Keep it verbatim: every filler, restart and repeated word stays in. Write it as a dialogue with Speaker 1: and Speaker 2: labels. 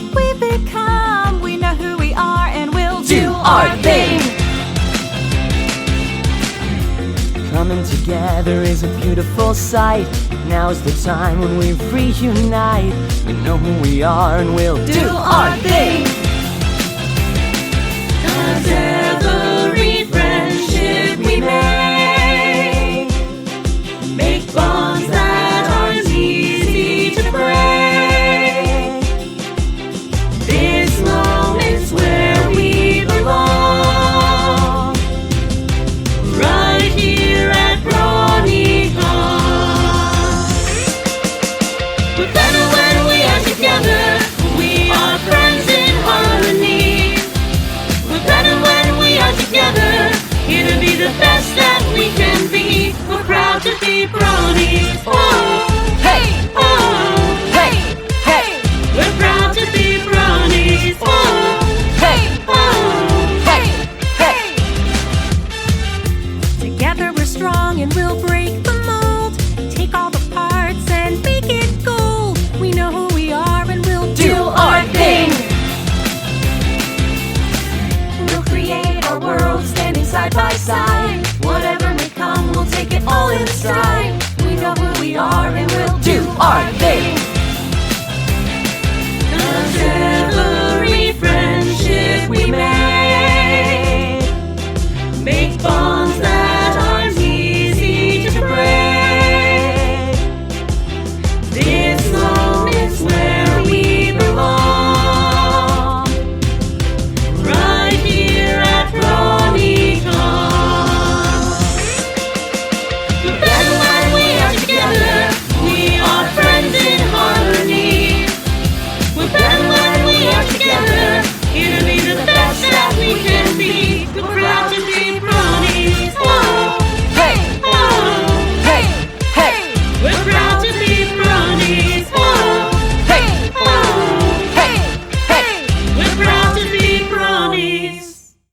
Speaker 1: what we've become. We know who we are and we'll do,
Speaker 2: Do
Speaker 1: our
Speaker 2: our
Speaker 1: thing.
Speaker 2: Coming together is a beautiful sight. Now's the time when we reunite. We know who we are and we'll do,
Speaker 1: Do our thing.
Speaker 3: 'Cause every friendship we make make bonds that aren't easy to break. This moment's where we belong, right here at BronyCon. We're better when we are together. We are friends in harmony. We're better when we are together. Here to be the best that we can be. We're proud to be bronies. Oh,
Speaker 2: Hey!
Speaker 3: oh,
Speaker 2: Hey! Hey!
Speaker 3: we're proud to be bronies. Oh,
Speaker 2: Hey!
Speaker 3: oh,
Speaker 2: Hey! Hey!
Speaker 1: Together we're strong and we'll break the mold. Take all the parts and make it gold. We know who we are and we'll do,
Speaker 2: Do our thing.
Speaker 1: We'll create our world standing side by side. Whatever may come, we'll take it all in stride. We know who we are and we'll do,
Speaker 2: Do our thing.
Speaker 3: 'cause every friendship we make make bonds that aren't easy to break. This moment's where we belong, right here at BronyCon. We're better when we are together. We are friends in harmony. We're better when we are together. Here to be the best that we can be.